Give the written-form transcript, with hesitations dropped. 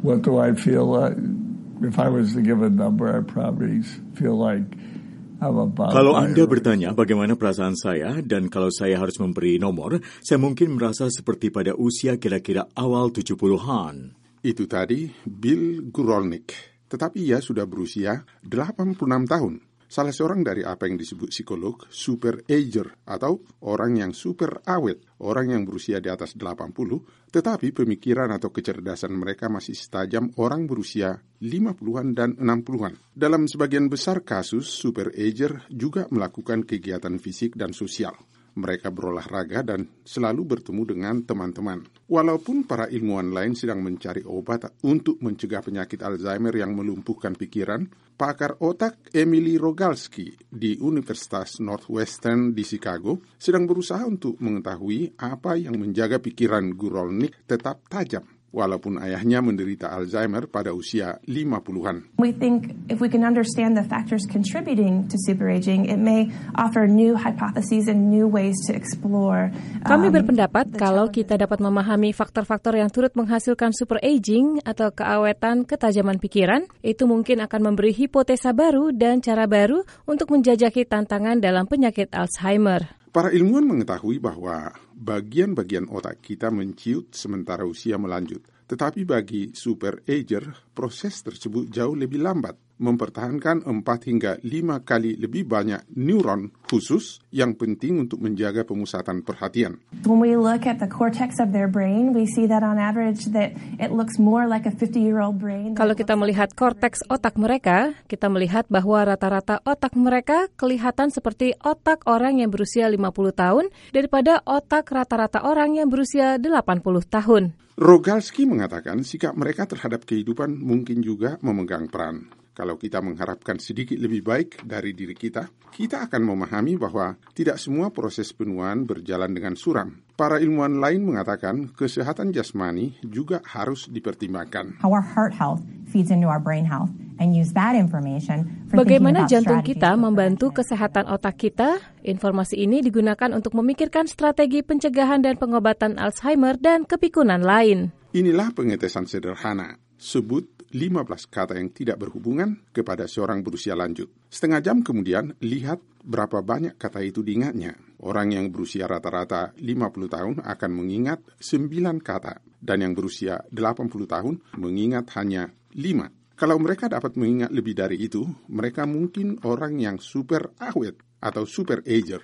What do I feel like? If I was to give a number, I'd probably feel like I'm about. Kalau Anda bertanya bagaimana perasaan saya dan kalau saya harus memberi nomor, saya mungkin merasa seperti pada usia kira-kira awal 70-an. Itu tadi Bill Guralnick, tetapi ia sudah berusia 86 tahun. Salah seorang dari apa yang disebut psikolog super ager atau orang yang super awet, orang yang berusia di atas 80, tetapi pemikiran atau kecerdasan mereka masih setajam orang berusia 50-an dan 60-an. Dalam sebagian besar kasus, super ager juga melakukan kegiatan fisik dan sosial. Mereka berolahraga dan selalu bertemu dengan teman-teman. Walaupun para ilmuwan lain sedang mencari obat untuk mencegah penyakit Alzheimer yang melumpuhkan pikiran, pakar otak Emily Rogalski di Universitas Northwestern di Chicago sedang berusaha untuk mengetahui apa yang menjaga pikiran Guralnick tetap tajam, walaupun ayahnya menderita Alzheimer pada usia 50-an. We think if we can understand the factors contributing to superaging, it may offer new hypotheses and new ways to explore. Kami berpendapat kalau kita dapat memahami faktor-faktor yang turut menghasilkan superaging atau keawetan ketajaman pikiran, itu mungkin akan memberi hipotesa baru dan cara baru untuk menjajaki tantangan dalam penyakit Alzheimer. Para ilmuwan mengetahui bahwa bagian-bagian otak kita menciut sementara usia melanjut. Tetapi bagi super ager, proses tersebut jauh lebih lambat, mempertahankan 4 hingga 5 kali lebih banyak neuron khusus yang penting untuk menjaga pemusatan perhatian. When we look at the cortex of their brain, we see that on average that it looks more like a 50-year-old brain. Kalau kita melihat korteks otak mereka, kita melihat bahwa rata-rata otak mereka kelihatan seperti otak orang yang berusia 50 tahun daripada otak rata-rata orang yang berusia 80 tahun. Rogalski mengatakan sikap mereka terhadap kehidupan mungkin juga memegang peran. Kalau kita mengharapkan sedikit lebih baik dari diri kita, kita akan memahami bahwa tidak semua proses penuaan berjalan dengan suram. Para ilmuwan lain mengatakan kesehatan jasmani juga harus dipertimbangkan. How our heart health feeds into our brain health and use that information for Bagaimana jantung kita membantu kesehatan otak kita? Informasi ini digunakan untuk memikirkan strategi pencegahan dan pengobatan Alzheimer dan kepikunan lain. Inilah pengetesan sederhana. Sebut 15 kata yang tidak berhubungan kepada seorang berusia lanjut. Setengah jam kemudian, lihat berapa banyak kata itu diingatnya. Orang yang berusia rata-rata 50 tahun akan mengingat 9 kata, dan yang berusia 80 tahun mengingat hanya 5. Kalau mereka dapat mengingat lebih dari itu, mereka mungkin orang yang super awet atau super ager.